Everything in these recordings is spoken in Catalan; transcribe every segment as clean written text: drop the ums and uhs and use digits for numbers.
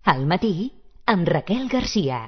Al matí, amb Raquel Garcia.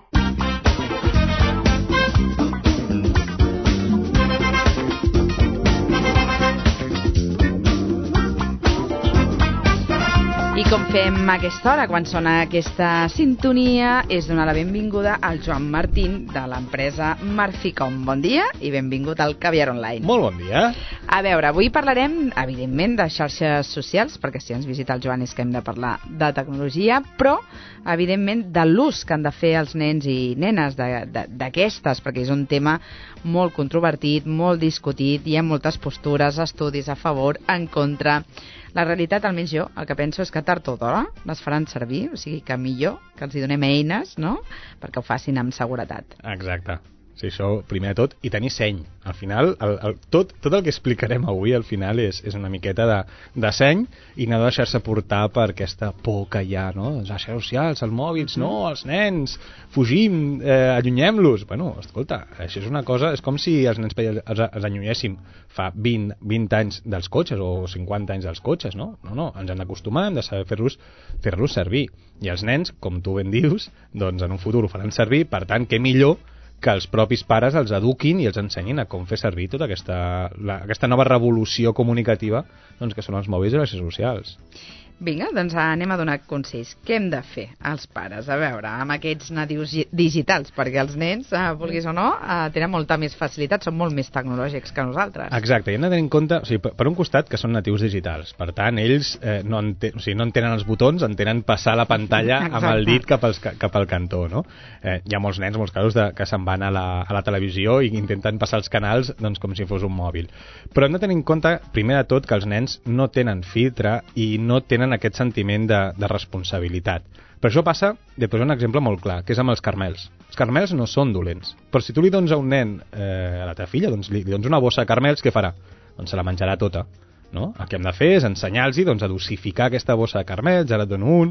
I com fem a aquesta hora, quan sona aquesta sintonia, és donar la benvinguda al Joan Martín, de l'empresa Marficom. Bon dia i benvingut al Caviar Online. Molt bon dia. A veure, avui parlarem, evidentment, de xarxes socials, perquè si ens visita el Joan és que hem de parlar de tecnologia, però, evidentment, de l'ús que han de fer els nens i nenes d'aquestes, perquè és un tema molt controvertit, molt discutit, hi ha moltes postures, estudis a favor, en contra. La realitat, almenys jo, el que penso és que tard o d'hora les faran servir, o sigui que millor que els hi donem eines, no?, perquè ho facin amb seguretat. Exacte. Sí, això, primer de tot, i tenir seny. Al final, tot el que explicarem avui, al final, és una miqueta de seny i no deixar-se portar per aquesta por que hi ha, no? Les xarxes socials, els mòbils, no, els nens, fugim, allunyem-los. Bueno, escolta, això és una cosa, és com si els nens els allunyéssim fa 20 anys dels cotxes o 50 anys dels cotxes, no? No, ens han d'acostumar, hem de saber fer-los servir. I els nens, com tu ben dius, doncs en un futur ho faran servir, per tant, què millor que els propis pares els eduquin i els ensenyin a com fer servir tota aquesta nova revolució comunicativa, doncs, que són els mòbils i les xarxes socials. Vinga, doncs anem a donar consells. Què hem de fer els pares? A veure, amb aquests nadius digitals, perquè els nens, vulguis o no, tenen molta més facilitat, són molt més tecnològics que nosaltres. Exacte, i hem de tenir en compte, o sigui, per un costat, que són natius digitals. Per tant, ells no entenen els botons, entenen passar la pantalla amb el dit cap al cantó, no? Hi ha molts nens, molts casos, que se'n van a la televisió i intenten passar els canals doncs, com si fos un mòbil. Però hem de tenir en compte, primer de tot, que els nens no tenen filtre i no tenen aquest sentiment de responsabilitat. Per això passa, de posar un exemple molt clar, que és amb els caramels. Els caramels no són dolents, però si tu li dones a un nen, a la teva filla, doncs li dones una bossa de caramels, què farà? Doncs se la menjarà tota. No? El que hem de fer és ensenyar-los doncs, a dosificar aquesta bossa de caramels, ara et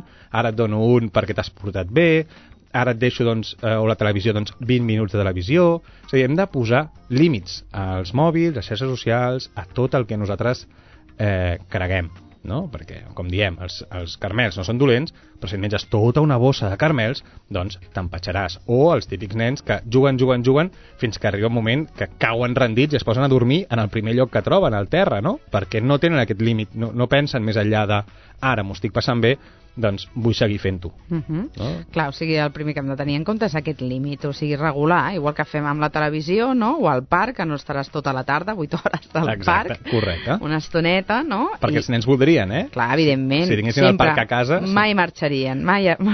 dono un perquè t'has portat bé, ara et deixo, doncs, o la televisió, doncs, 20 minuts de televisió. És a dir, hem de posar límits als mòbils, a xarxes socials, a tot el que nosaltres creguem. No? Perquè, com diem, els caramels no són dolents, però si et menges tota una bossa de caramels, doncs t'empatxaràs. O els típics nens que juguen fins que arriba un moment que cauen rendits i es posen a dormir en el primer lloc que troben, al terra, no? Perquè no tenen aquest límit, no pensen més enllà de ara m'ho estic passant bé, doncs vull seguir fent-ho. No? Clar, o sigui, el primer que hem de tenir en compte és aquest límit, o sigui, regular, igual que fem amb la televisió, no? O al parc, que no estaràs tota la tarda, 8 hores al parc. Correcte. Una estoneta, no? Perquè els nens voldrien, Clar, evidentment. Si tinguessin el parc a casa... Mai marxarien.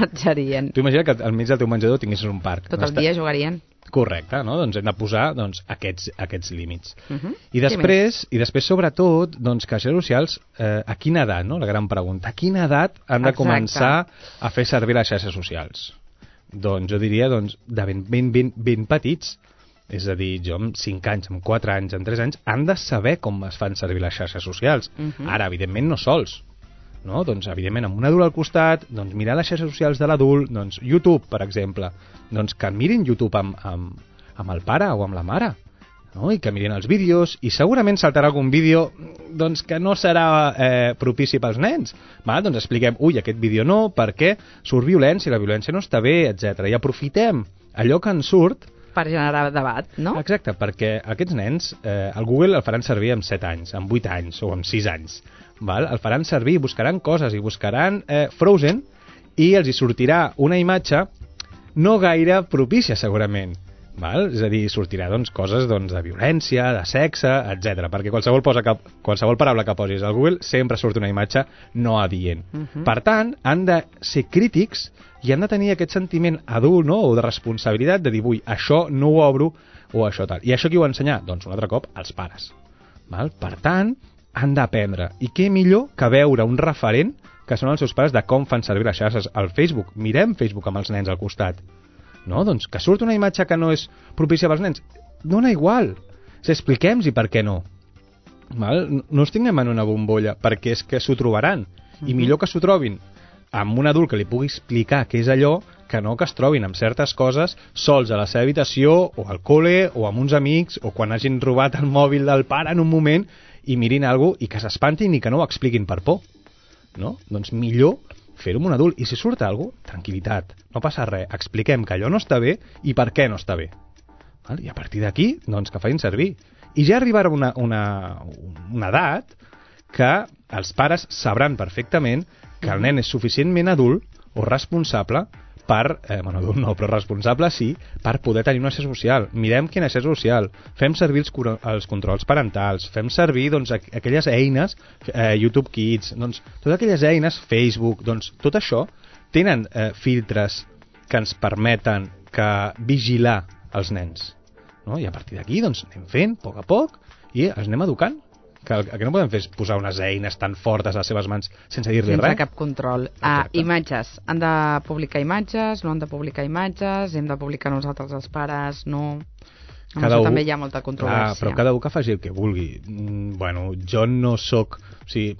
Tu imagina que al mig del teu menjador tinguessis un parc. Tot el dia jugarien. Correcte, no? Doncs hem de posar aquests límits. I després, sobretot, doncs, que les xarxes socials, a quina edat, no? La gran pregunta. A quina edat han de començar a fer servir les xarxes socials? Doncs jo diria de ben petits. És a dir, jo amb 5 anys, amb 4 anys, amb 3 anys, han de saber com es fan servir les xarxes socials. Ara, evidentment, no sols. No? Doncs, evidentment, amb un adult al costat, doncs, mirar les xarxes socials de l'adult, doncs, YouTube, per exemple, doncs, que mirin YouTube amb el pare o amb la mare, no? I que mirin els vídeos, i segurament saltarà algun vídeo doncs, que no serà propici pels nens. Doncs expliquem, aquest vídeo no, perquè surt violència, la violència no està bé, etc. I aprofitem allò que en surt per generar debat, no? Exacte, perquè aquests nens, el Google el faran servir amb 7 anys, amb 8 anys o amb 6 anys. El faran servir, buscaran coses i buscaran Frozen i els hi sortirà una imatge no gaire propícia, segurament. És a dir, sortirà coses de violència, de sexe, etc. Perquè qualsevol paraula que posis al Google sempre surt una imatge no adient. Per tant, han de ser crítics i han de tenir aquest sentiment adult, no? O de responsabilitat de dir, això no ho obro o això tal. I això qui ho ha ensenyat? Doncs un altre cop els pares. Per tant, han d'aprendre. I què millor que veure un referent que són els seus pares de com fan servir les xarxes al Facebook. Mirem Facebook amb els nens al costat. No? Doncs que surt una imatge que no és propícia pels nens, dona igual. Expliquem-los per què no. No els tinguem en una bombolla, perquè és que s'ho trobaran. I millor que s'ho trobin amb un adult que li pugui explicar què és allò, que no que es trobin amb certes coses sols a la seva habitació, o al col·le, o amb uns amics, o quan hagin robat el mòbil del pare en un moment i mirin alguna cosa i que s'espantin i que no ho expliquin per por. No? Doncs millor fer-ho amb un adult. I si surt alguna cosa, tranquil·litat, no passa res. Expliquem que allò no està bé i per què no està bé. Val? I a partir d'aquí, doncs, que facin servir. I ja arribarà una edat que els pares sabran perfectament que el nen és suficientment adult o responsable per, adult no, però responsable sí, per poder tenir una xarxa social. Mirem quina xarxa social, fem servir els controls parentals, fem servir doncs, aquelles eines, YouTube Kids, doncs, totes aquelles eines, Facebook, doncs, tot això tenen filtres que ens permeten vigilar els nens. No? I a partir d'aquí doncs, anem fent, a poc, i els anem educant. Que el que no podem fer és posar unes eines tan fortes a les seves mans sense dir-li res. Sense cap control. Imatges. Han de publicar imatges, no han de publicar imatges, hem de publicar nosaltres els pares, no... Amb això també hi ha molta controvèrsia. Però cada un que faci el que vulgui. Bueno, jo no soc... O sigui,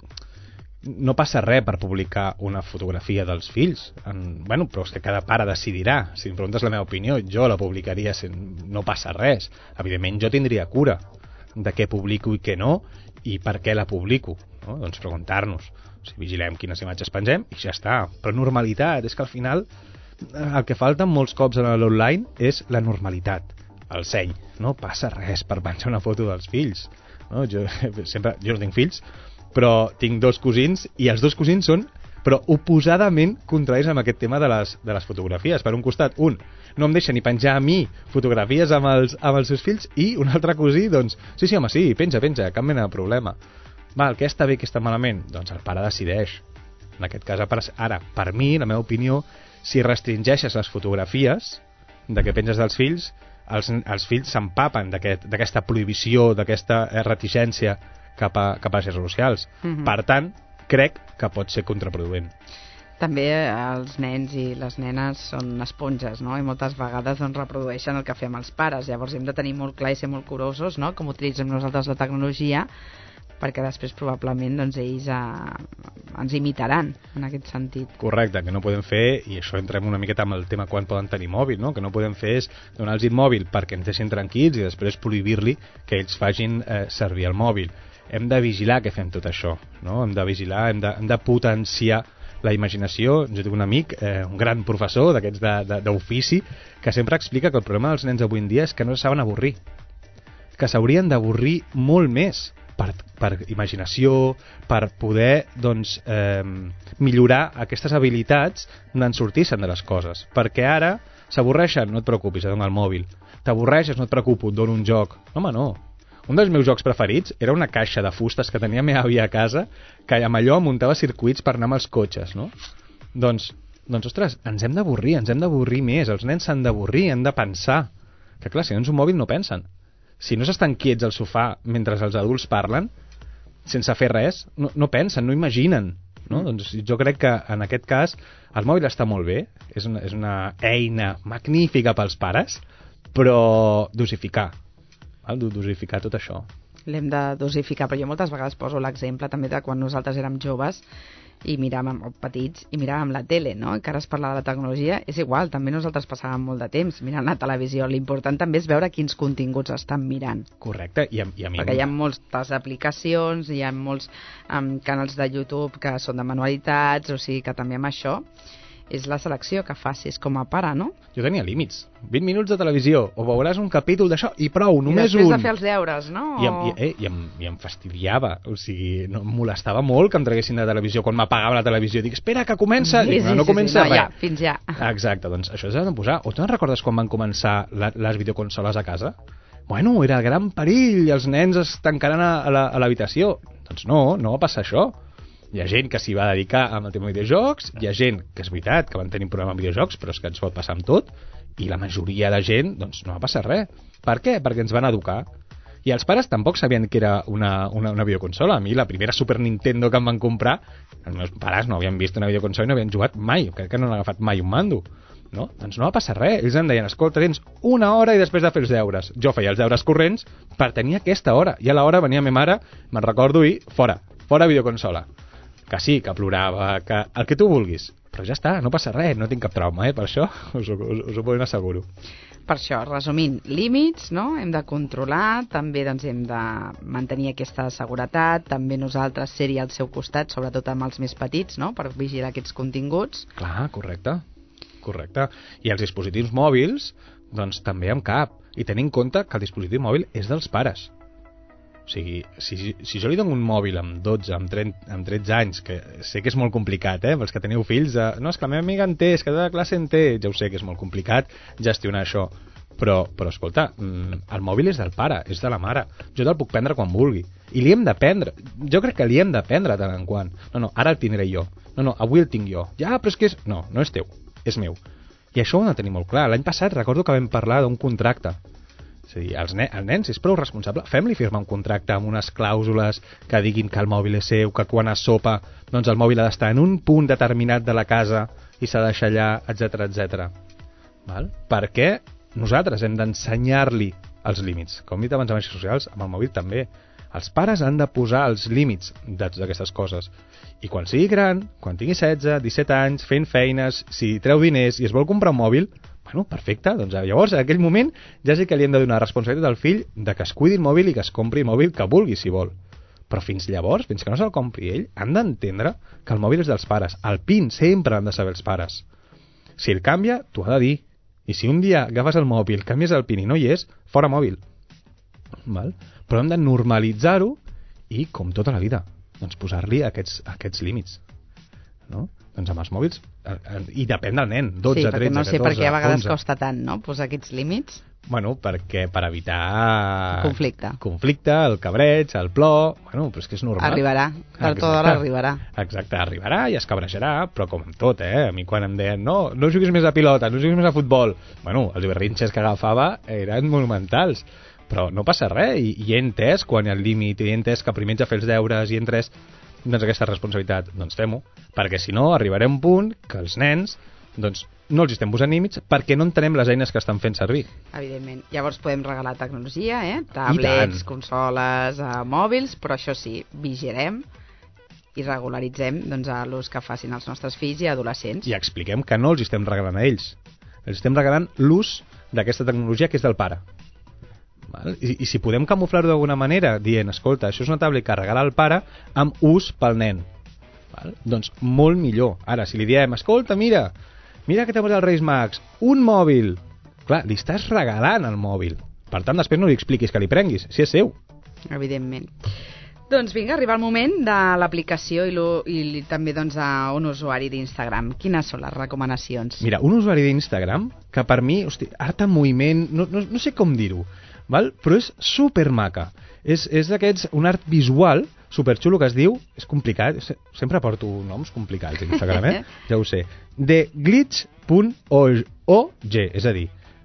no passa res per publicar una fotografia dels fills. Però és que cada pare decidirà. Si em preguntes la meva opinió, jo la publicaria, no passa res. Evidentment, jo tindria cura de què publico i què no, i per què la publico, no? Doncs preguntar-nos, vigilem quines imatges pengem i ja està. Però normalitat, és que al final el que falta molts cops en l'online és la normalitat, el seny. No passa res per penjar una foto dels fills, no? Jo no tinc fills, però tinc 2 cosins i els 2 cosins són oposadament contraris amb aquest tema de les fotografies. Per un costat, no em deixa ni penjar a mi fotografies amb els seus fills, i un altre cosí, doncs, sí, home, sí, penja, cap mena de problema. Val, què està bé, què està malament? Doncs el pare decideix. En aquest cas, ara, per mi, la meva opinió, si restringeixes les fotografies de què penges dels fills, els fills s'empapen d'aquesta prohibició, d'aquesta reticència cap a les xarxes socials. Per tant, crec que pot ser contraproduent. També els nens i les nenes són esponges, no? I moltes vegades doncs, reprodueixen el que fem els pares. Llavors hem de tenir molt clar i ser molt curosos, no? Com utilitzem nosaltres la tecnologia, perquè després probablement doncs, ells ens imitaran en aquest sentit. Correcte, que no podem fer, i això entrem una miqueta amb el tema quan poden tenir mòbil, no? Que no podem fer és donar-los el mòbil perquè ens deixin tranquils i després prohibir-li que ells facin servir el mòbil. Hem de vigilar que fem tot això, no? Hem de vigilar, hem de potenciar la imaginació. Jo tinc un amic, un gran professor d'aquests d'ofici, que sempre explica que el problema dels nens avui en dia és que no se saben avorrir, que s'haurien d'avorrir molt més per imaginació, per poder doncs, millorar aquestes habilitats d'en sortir-se'n de les coses. Perquè ara s'avorreixen, no et preocupis, et dono el mòbil. T'avorreixes, no et preocupo, et dono un joc. Home, no. Un dels meus jocs preferits era una caixa de fustes que tenia meva àvia a casa, que amb allò muntava circuits per anar amb els cotxes, no? Doncs, ostres, ens hem d'avorrir més, els nens s'han d'avorrir, han de pensar. Que clar, si no és un mòbil no pensen. Si no s'estan quiets al sofà mentre els adults parlen, sense fer res, no pensen, no imaginen. No? Doncs jo crec que en aquest cas el mòbil està molt bé, és una eina magnífica pels pares, però dosificar tot això. L'hem de dosificar, però jo moltes vegades poso l'exemple també de quan nosaltres érem joves i miràvem, petits, i miràvem la tele, no? Que ara es parla de la tecnologia, és igual, també nosaltres passàvem molt de temps mirant la televisió. L'important també és veure quins continguts estan mirant. Correcte, i a mi... Perquè hi ha moltes aplicacions, hi ha molts canals de YouTube que són de manualitats, o sigui que també amb això és la selecció que facis com a pare, no? Jo tenia límits. 20 minuts de televisió, o veuràs un capítol d'això, i prou, només un. I després de fer els deures, no? I em fastidiava, o sigui, no, em molestava molt que em traguessin de televisió quan m'apagava la televisió. Dic, espera, que comença! Sí, no comença res. Ja, fins ja. Exacte, doncs això s'ha de posar. O te'n recordes quan van començar les videoconsoles a casa? Bueno, era gran perill, els nens es tancaran a l'habitació. Doncs no va passar això. Hi ha gent que s'hi va dedicar amb el tema de videojocs, hi ha gent que és veritat que van tenir un problema amb videojocs, però és que ens pot passar amb tot, i la majoria de gent doncs, no va passar res. Per què? Perquè ens van educar. I els pares tampoc sabien que era una videoconsola. A mi la primera Super Nintendo que em van comprar, els meus pares no havien vist una videoconsola i no havien jugat mai, crec que no han agafat mai un mando. No? Doncs no va passar res. Ells em deien, escolta, tens una hora i després de fer els deures. Jo feia els deures corrents per tenir aquesta hora. I a l'hora venia ma mare, me'n recordo, i fora videoconsola. Que sí, que plorava, que el que tu vulguis. Però ja està, no passa res, no tinc cap trauma, per això us ho ben asseguro. Per això, resumint, límits, no? Hem de controlar, també doncs, hem de mantenir aquesta seguretat, també nosaltres ser-hi al seu costat, sobretot amb els més petits, no? Per vigilar aquests continguts. Clar, correcte. I els dispositius mòbils, doncs també amb cap. I tenir en compte que el dispositiu mòbil és dels pares. O sigui, si jo li dono un mòbil amb 12, amb 13 anys, que sé que és molt complicat, pels que teniu fills, no, és que la meva amiga en té, és que tota la classe en té, ja ho sé que és molt complicat gestionar això, però escolta, el mòbil és del pare, és de la mare, jo te'l puc prendre quan vulgui, i li hem de prendre, jo crec que li hem de prendre tant en quant, no, ara el tindré jo, no, avui el tinc jo, ja, però és que no és teu, és meu, i això ho hem de tenir molt clar. L'any passat recordo que vam parlar d'un contracte. És a dir, el nen, si és prou responsable, fem-li firmar un contracte amb unes clàusules que diguin que el mòbil és seu, que quan es sopa, doncs el mòbil ha d'estar en un punt determinat de la casa i s'ha de deixar allà, etc. Val? Perquè nosaltres hem d'ensenyar-li els límits. Com he dit abans, a xarxes socials, amb el mòbil també. Els pares han de posar els límits d'aquestes coses. I quan sigui gran, quan tingui 16, 17 anys, fent feines, si treu diners i es vol comprar un mòbil, bueno, perfecte, doncs llavors en aquell moment ja sé que li hem de donar responsabilitat al fill de que es cuidi el mòbil i que es compri el mòbil que vulgui, si vol. Però fins llavors, fins que no se'l compri ell, han d'entendre que el mòbil és dels pares. El PIN sempre han de saber els pares. Si el canvia, t'ho ha de dir. I si un dia agafes el mòbil, canvies el PIN i no hi és, fora mòbil. Val? Però hem de normalitzar-ho i, com tota la vida, doncs posar-li aquests límits. No? Doncs amb els mòbils, i depèn del nen, 12, 13, 14, no sé per què a vegades 11. costa tant, no?, posar aquests límits. Bueno, perquè per evitar... Conflicte, el cabreig, el plor... Bueno, però és que és normal. Arribarà, per tota hora arribarà. Exacte, arribarà i es cabrejarà, però com amb tot, A mi quan em deien, no juguis més a pilota, no juguis més a futbol... Bueno, els berrinxes que agafava eren monumentals. Però no passa res, i he entès quan hi ha el límit, i he entès que primer ets a fer els deures, i he entès doncs, aquesta responsabilitat, doncs fem-ho, perquè si no arribarà un punt que els nens doncs, no els estem posant límits perquè no entenem les eines que estan fent servir. Evidentment. Llavors podem regalar tecnologia, tablets, consoles, mòbils, però això sí, vigilem i regularitzem doncs, l'ús que facin els nostres fills i adolescents. I expliquem que no els estem regalant a ells, els estem regalant l'ús d'aquesta tecnologia que és del pare. Val? I si podem camuflar-ho d'alguna manera dient, escolta, això és una tablet que regala el pare amb ús pel nen, val? Doncs molt millor. Ara, si li diem, escolta, mira que t'ha posat el Reis Mags, un mòbil, clar, li estàs regalant el mòbil, per tant després no li expliquis que li prenguis, si és seu. Evidentment. Doncs vinga, arriba el moment de l'aplicació i també doncs, a un usuari d'Instagram. Quines són les recomanacions? Mira, un usuari d'Instagram que per mi, hosti, art en moviment, no sé com dir-ho, val? Però és supermaca. És d'aquests, un art visual superxulo que es diu, és complicat, sempre porto noms complicats a Instagram, ja ho sé, de glitch.org, és a dir,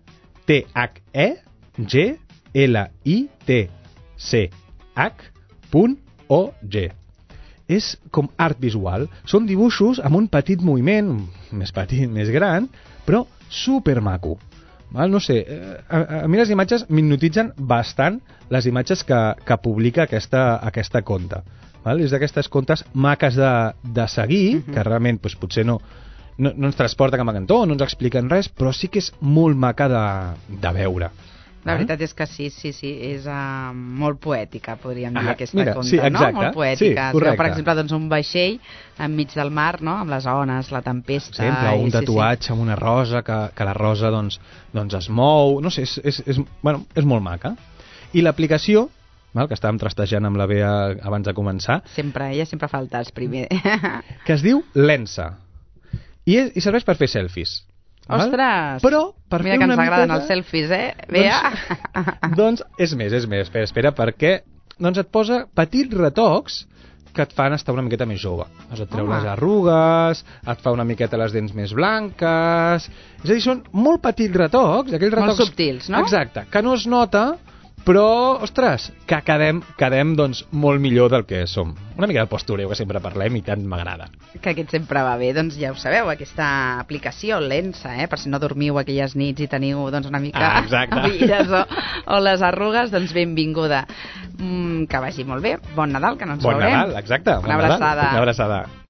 THEGLITCH.org. És com art visual, són dibuixos amb un petit moviment, més petit, més gran, però supermaco. Val? No sé, a mi les imatges m'hipnotitzen bastant les imatges que publica aquesta conta. Val? És d'aquestes contes maques de seguir, que realment doncs, potser no ens transporta cap a cantó, no ens expliquen res, però sí que és molt maca de veure. La veritat és que sí, és molt poètica, podríem dir, aquesta conta, sí, exacte, no? Molt poètica. Sí, per exemple, doncs, un vaixell enmig del mar, no? Amb les ones, la tempesta... Sempre, un tatuatge amb una rosa, que la rosa doncs es mou... No sé, és molt maca. I l'aplicació, que estàvem trastejant amb la Bea abans de començar... Ella sempre fa el tas primer. Que es diu Lensa. I serveix per fer selfies. Ostres! Però, per mira fer que ens una agraden miqueta, els selfies, Bea? Doncs és més. Espera, perquè doncs et posa petits retocs que et fan estar una miqueta més jove. Et treu les arrugues, et fa una miqueta les dents més blanques... És a dir, són molt petits retocs, aquells retocs... Molt subtils, no? Exacte, que no es nota, però, ostres, que quedem doncs, molt millor del que som. Una mica de postureo, que sempre parlem i tant m'agrada. Que aquest sempre va bé. Doncs ja ho sabeu, aquesta aplicació Lensa, per si no dormiu aquelles nits i teniu doncs, una mica avilles o les arrugues, doncs benvinguda. Que vagi molt bé. Bon Nadal, que no ens veurem. Bon Nadal, exacte. Una abraçada. Una abraçada.